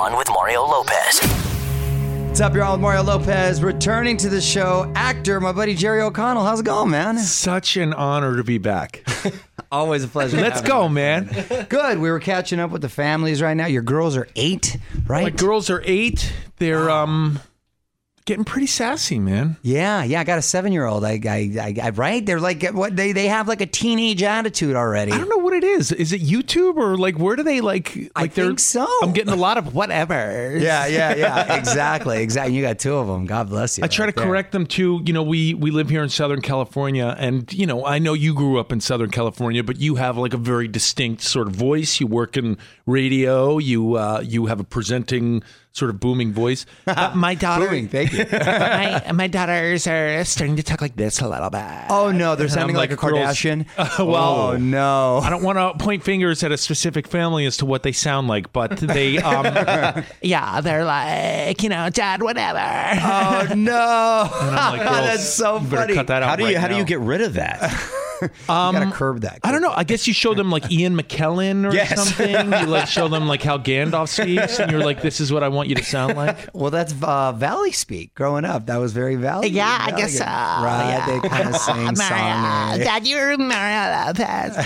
On with Mario Lopez. What's up, you're on with Mario Lopez. Returning to the show, actor, my buddy Jerry O'Connell. How's it going, man? Such an honor to be back. Always a pleasure. Let's go, man. Good. We were catching up with the families right now. Your girls are 8, right? My girls are 8. They're getting pretty sassy, man. Yeah. I got a 7-year-old. I right? They're like, what? They have like a teenage attitude already. I don't know what it is. Is it YouTube or like where do they like? I think so. I'm getting a lot of whatever. Yeah. Exactly. You got 2 of them. God bless you. I try to correct them too. You know, we live here in Southern California, and you know, I know you grew up in Southern California, but you have like a very distinct sort of voice. You work in radio. You have a presenting sort of booming voice. My daughter, Booming, thank you. my daughters are starting to talk like this a little bit. Oh no, they're And sounding I'm like a girls- Kardashian. Well, oh no. I don't want to point fingers at a specific family as to what they sound like, but they, yeah, they're like, you know, Dad, whatever. Oh no. And I'm like, girls, that's so you better funny. cut that out. How do you get rid of that? You gotta curb that. I don't know. I guess you show them like Ian McKellen or Yes. something. You like show them like how Gandalf speaks, and you're like, "This is what I want you to sound like." Well, that's Valley speak. Growing up, that was very Valley. Yeah, I guess so. Right? Yeah. They kind of sing song. Dad, you're Mario Lopez.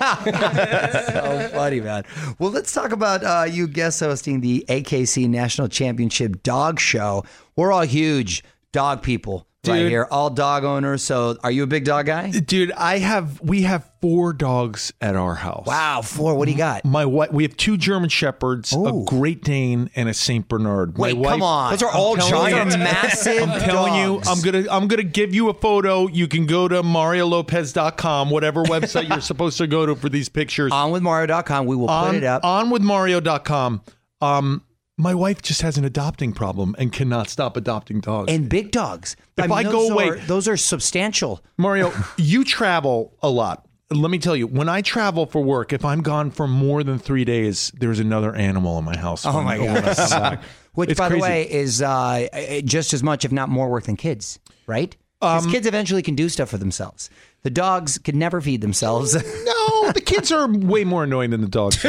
So funny, man. Well, let's talk about you guest hosting the AKC National Championship Dog Show. We're all huge dog people right Dude. here, all dog owners. So, are you a big dog guy? Dude, we have 4 dogs at our house. Wow, 4. What do you got? My wife, we have 2 German Shepherds, Ooh. a Great Dane, and a Saint Bernard. Wait, My wife, come on. Those are all I'm telling giant. Those are massive. I'm telling dogs. you, I'm gonna give you a photo. You can go to mariolopez.com, whatever website you're supposed to go to for these pictures. OnWithMario.com. We will put it up. Onwithmario.com. My wife just has an adopting problem and cannot stop adopting dogs. And big dogs. If I go away- those are substantial. Mario, you travel a lot. Let me tell you, when I travel for work, if I'm gone for more than 3 days, there's another animal in my house. Oh my God. Which, It's by crazy. the way, is just as much, if not more, work than kids, right? Because kids eventually can do stuff for themselves. The dogs can never feed themselves. No, the kids are way more annoying than the dogs.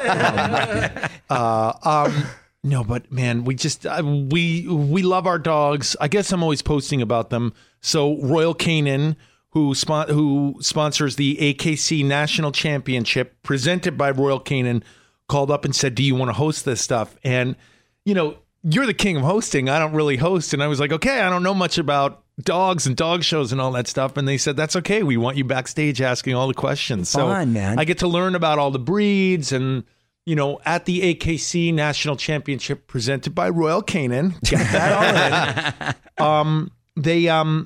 No, but man, we just we love our dogs. I guess I'm always posting about them. So Royal Canin, who sponsors the AKC National Championship, presented by Royal Canin, called up and said, "Do you want to host this stuff?" And you know, you're the king of hosting. I don't really host, and I was like, "Okay, I don't know much about dogs and dog shows and all that stuff." And they said, "That's okay. We want you backstage asking all the questions." Fun, so man. I get to learn about all the breeds and. You know, at the AKC National Championship presented by Royal Canin, got that all in. They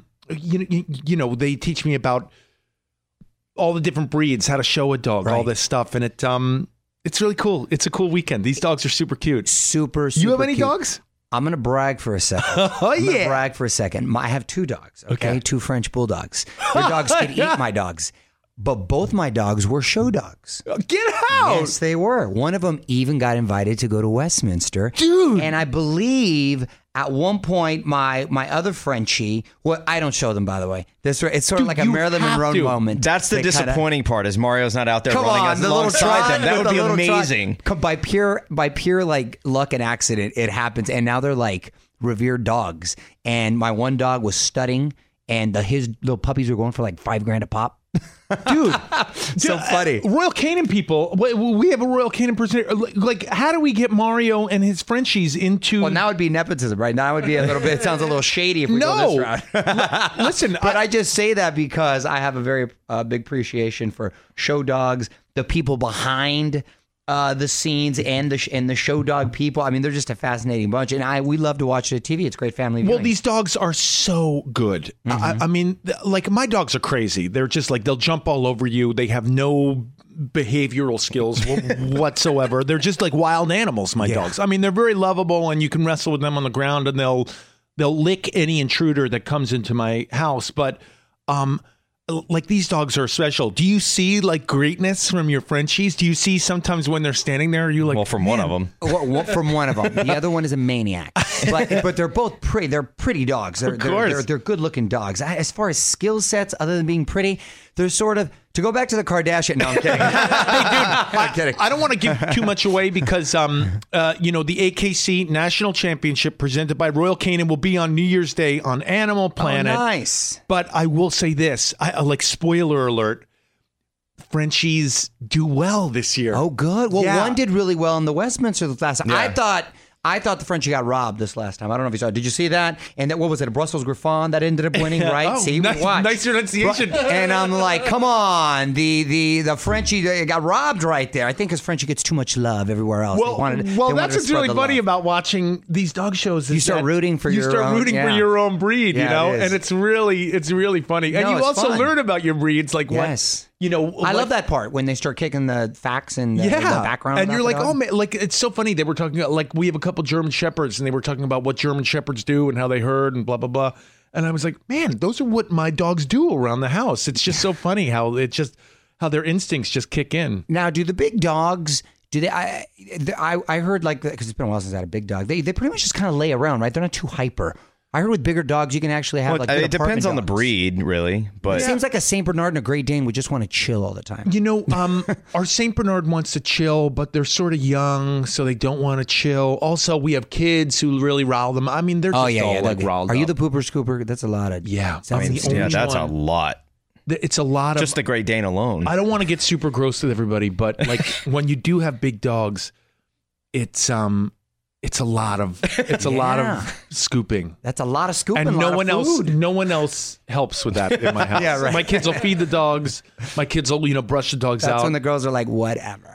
you know, they teach me about all the different breeds, how to show a dog, all Right. this stuff, and it's really cool. It's a cool weekend. These dogs are super cute. Super. You have any cute. dogs? I'm gonna brag for a second. Oh I'm gonna yeah. brag for a second. I have 2 dogs. Okay, Okay. 2 French bulldogs. Your dogs could eat my dogs, but both my dogs were show dogs. Get out! Yes, they were. One of them even got invited to go to Westminster. Dude. And I believe at one point my other Frenchie, well, I don't show them, by the way. It's sort of Dude, like a you Marilyn have Monroe to. moment. That's the They kinda- disappointing part is Mario's not out there Come running on, the little alongside trot, them. That would the be little trot. amazing. By pure like luck and accident, it happens. And now they're like revered dogs. And my one dog was studying, and his little puppies were going for like $5,000 a pop. Dude, So funny. Royal Canin people, we have a Royal Canin person. Like, how do we get Mario and his Frenchies into? Well, now it'd be nepotism, right? Now it would be a little bit. It sounds a little shady if we go this route. Listen, But I just say that because I have a very big appreciation for show dogs, the people behind the scenes, and the show dog people. I mean, they're just a fascinating bunch, and we love to watch it on TV. It's great family viewing. well, these dogs are so good. I mean, like my dogs are crazy. They're just like they'll jump all over you. They have no behavioral skills whatsoever. They're just like wild animals. My dogs. I mean, they're very lovable, and you can wrestle with them on the ground, and they'll lick any intruder that comes into my house. But like these dogs are special. Do you see like greatness from your Frenchies? Do you see sometimes when they're standing there, are you like, Well, from one of them. From one of them. The other one is a maniac. But they're both pretty. They're pretty dogs. They're course. good looking dogs. As far as skill sets, other than being pretty, they're sort of To go back to the Kardashian. No, I'm kidding. I'm kidding. I don't want to give too much away because, the AKC National Championship presented by Royal Canin will be on New Year's Day on Animal Planet. Oh, nice. But I will say this, spoiler alert, Frenchies do well this year. Oh, good. Well, Yeah. one did really well in the Westminster last time. Yeah. I thought the Frenchie got robbed this last time. I don't know if you saw it. Did you see that? And that, what was it? A Brussels Griffon that ended up winning, right? Oh, See, nice, watch. nice pronunciation. And I'm like, come on, the Frenchie got robbed right there. I think because Frenchie gets too much love everywhere else. They wanted that's to what's spread really the funny love. about watching these dog shows. Is You start that rooting for your own- for yeah. your own breed, Yeah, you know, it is. and it's really funny. And No, you it's also fun. learn about your breeds, like Yes. what I love that part when they start kicking the facts and the background. and about you're the like, dog. oh man, like it's so funny. They were talking about, like, we have a couple German Shepherds, and they were talking about what German Shepherds do and how they herd and blah blah blah. And I was like, man, those are what my dogs do around the house. It's just so funny how their instincts just kick in. Now, do the big dogs? Do they? I heard, like, because it's been a while since I had a big dog. They pretty much just kind of lay around, right? They're not too hyper. I heard with bigger dogs you can actually have like good it depends apartment on the dogs. breed, really. But It seems like a Saint Bernard and a Great Dane would just want to chill all the time. You know, our Saint Bernard wants to chill, but they're sort of young, so they don't want to chill. Also, we have kids who really rile them. I mean, they're just all like riled Are you up. the pooper scooper? That's a lot of Yeah. Sounds I mean, like- the yeah, only that's a one. lot. It's a lot of. Just the Great Dane alone. I don't want to get super gross with everybody, but like when you do have big dogs, it's a lot of scooping. That's a lot of scooping. And a lot of food. no one else helps with that in my house. Yeah, right. My kids will feed the dogs. My kids will, brush the dogs That's out. when the girls are like, whatever.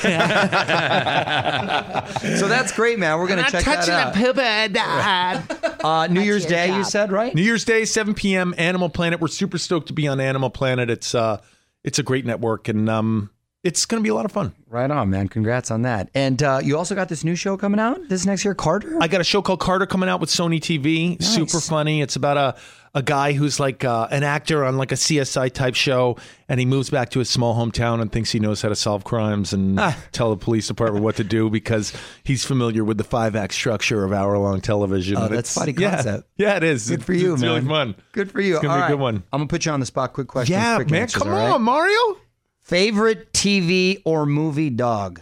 So that's great, man. We're gonna check that out. pooper, Dad. New Year's your Day, you job. said, right? New Year's Day, 7 p.m. Animal Planet. We're super stoked to be on Animal Planet. It's a great network, and it's going to be a lot of fun. Right on, man. Congrats on that. And you also got this new show coming out this next year, Carter. I got a show called Carter coming out with Sony TV. Nice. Super funny. It's about a guy who's like an actor on like a CSI type show, and he moves back to his small hometown and thinks he knows how to solve crimes and tell the police department what to do because he's familiar with the 5-act structure of hour-long television. Oh, And that's it's- funny concept. Yeah, it is. Good for you, it's man. really fun. Good for you. It's gonna All be a right. good one. I'm gonna put you on the spot. Quick questions. Yeah, quick man. answers, Come all right? on, Mario. Favorite TV or movie dog?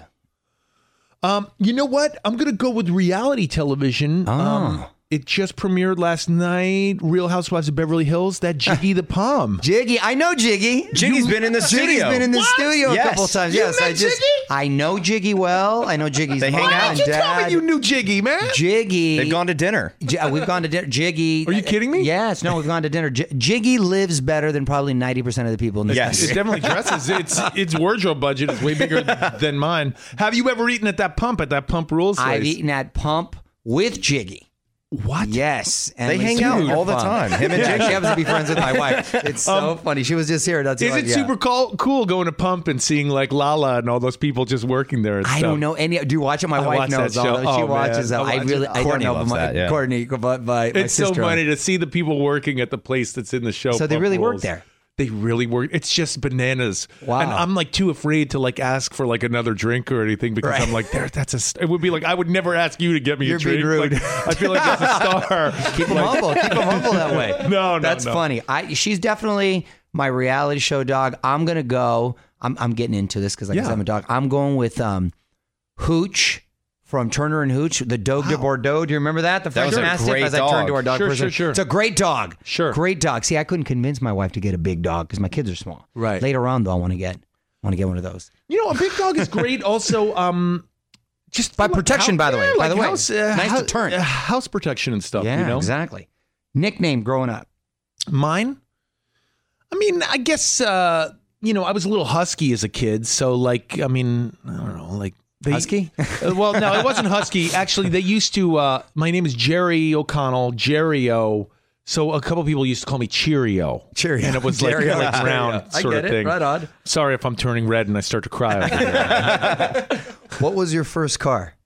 You know what? I'm going to go with reality television. It just premiered last night. Real Housewives of Beverly Hills. That Jiggy the Palm. Jiggy. I know Jiggy. Jiggy's been in the Jiggy's studio. been in the studio a Yes. couple times. You Yes, met Jiggy? I know Jiggy well. I know Jiggy's They hang mom out. and You tell dad. me you knew Jiggy, man. Jiggy. They've gone to dinner. We've gone to dinner. Jiggy. Are you kidding me? Yes. No, we've gone to dinner. Jiggy lives better than probably 90% of the people in this Yes. It country. definitely dresses. Its wardrobe budget is way bigger than mine. Have you ever eaten at that Pump Rules place? I've eaten at Pump with Jiggy. What? Yes. And They it was hang out super all the fun. time. Him and Yeah, Jiggy. she happens to be friends with my wife. It's so funny. She was just here. That's Is why, it yeah. super cool going to Pump and seeing like Lala and all those people just working there? And I stuff? don't know any. Do you watch it? My I wife watch knows that all show. those. She Oh, watches man. them. I I watch really. it. I don't Courtney know. loves But that, yeah. Courtney, but my It's so sister. funny to see the people working at the place that's in the show. So they Pump really work Rules. there. They really work. It's just bananas. Wow. And I'm like too afraid to like ask for like another drink or anything because Right. I'm like, it would be like, I would never ask you to get me You're a drink. being rude. Like, I feel like that's a star. Keep them humble. Keep them humble that way. No, That's no. funny. She's definitely my reality show dog. I'm gonna go. I'm getting into this because I guess Yeah. I'm a dog. I'm going with Hooch from Turner and Hooch, the Dogue de Bordeaux. Do you remember that? The French was a Mastiff. great As I turned to our dog Sure, person. sure. It's a great dog. Sure. Great dog. See, I couldn't convince my wife to get a big dog because my kids are small. Right. Later on, though, I want to get one of those. You know, a big dog is great. Also, just By protection, by the way. By the way. house, Nice deterrent. house protection and stuff. Yeah, you know, exactly. Nickname growing up. Mine. I mean, I guess I was a little husky as a kid, so like, I mean, I don't know, like. Husky? Well, no, it wasn't husky. Actually, they used to. My name is Jerry O'Connell, Jerry-O. So a couple people used to call me Cheerio. Cheerio. And it was like, Cheerio. like round I sort get of it. thing. Right on. Sorry if I'm turning red and I start to cry. Over here. What was your first car?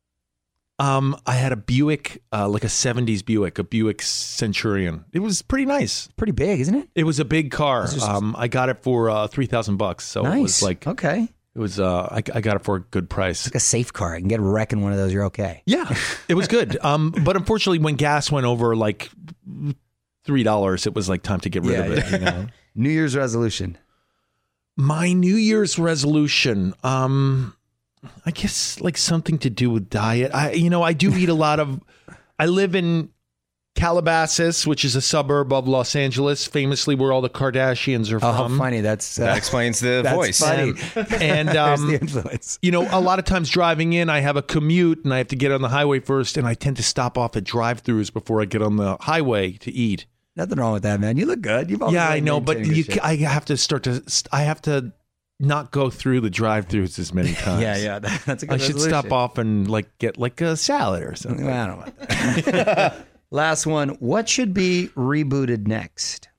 I had a Buick, like a 70s Buick, a Buick Centurion. It was pretty nice. Pretty big, isn't it? It was a big car. I got it for $3,000. So Nice. it was like, okay. it was. I got it for a good price. Like a safe car. You can get a wreck in one of those. You're okay. Yeah, it was good. But unfortunately, when gas went over like $3, it was like time to get rid of it. You know? New Year's resolution. My New Year's resolution, I guess like something to do with diet. I do eat a lot of. I live in Calabasas, which is a suburb of Los Angeles, famously where all the Kardashians are Oh, how from. funny! That's That explains the that's voice. funny. And There's the influence. a lot of times driving in, I have a commute and I have to get on the highway first, and I tend to stop off at drive-thrus before I get on the highway to eat. Nothing wrong with that, man. You look good. You've always Yeah, I been know, but maintaining good shape. I have to not go through the drive-thrus as many times. yeah, that's a good I should resolution. stop off and get like a salad or something. Well, I don't know about that. Last one. What should be rebooted next?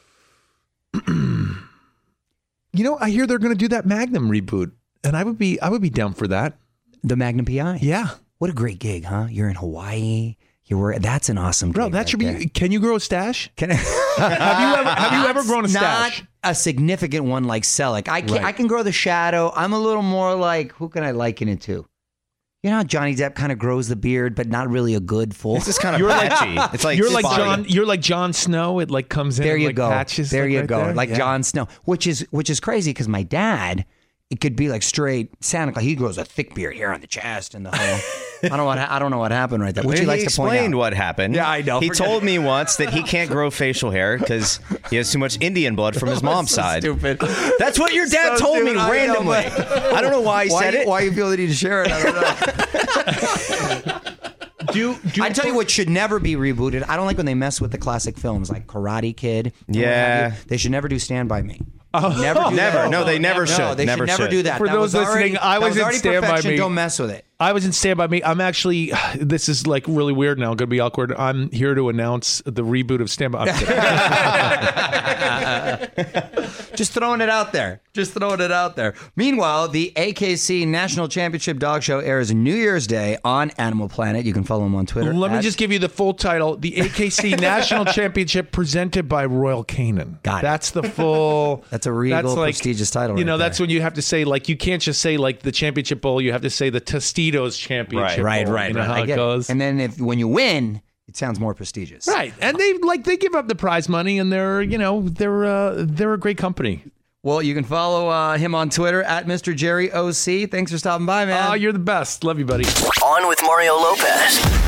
I hear they're going to do that Magnum reboot, and I would be down for that. The Magnum PI. Yeah, What a great gig, huh? You're in Hawaii. That's an awesome gig. bro, that right should there. be. Can you grow a stash? Can I? Have you ever grown a stash? Not a significant one like Selleck. I can grow the shadow. I'm a little more like, who can I liken it to? You know how Johnny Depp kind of grows the beard, but not really a good full. It's just kind of patchy. It's like You're like spotty. John. You're like Jon Snow. It like comes in. There and, you like, go. Patches there like, you right go. there. Like Yeah. Jon Snow, which is crazy because my dad, it could be like straight Santa Claus. He grows a thick beard here on the chest and the whole. I don't know what happened right there. Which he He likes to point explained out. what happened. Yeah, I know. He Forget told me once that he can't grow facial hair because he has too much Indian blood from his mom's side. Stupid. That's what your dad So told me stupid. I know, randomly. but- I don't know why he said it. Why you feel the need to share it? I don't know. I tell you what should never be rebooted. I don't like when they mess with the classic films like Karate Kid. and what Yeah. have you. They should never do Stand By Me. Oh. Never do Never. that. No, they never should. No, they Never should never should. do that. For That those was already- listening, I that was was in already Stand By perfection. Me. Don't mess with it. I was in Stand By Me. I'm actually. This is like really weird now. Going to be awkward. I'm here to announce the reboot of Stand By. I'm kidding. Just throwing it out there. Meanwhile, the AKC National Championship Dog Show airs New Year's Day on Animal Planet. You can follow them on Twitter. Let me at- just give you the full title: the AKC National Championship presented by Royal Canin. Got it. That's the full. That's a regal, prestigious title You right know, that's there. when you have to say like you can't just say like the Championship Bowl. You have to say the Tostitos Championship. Right. Bowl. You know how I it get goes. And then when you win, it sounds more prestigious. Right, and they give up the prize money, and they're a great company. Well, you can follow him on Twitter at Mr. Jerry OC. Thanks for stopping by, man. Oh, you're the best. Love you, buddy. On with Mario Lopez.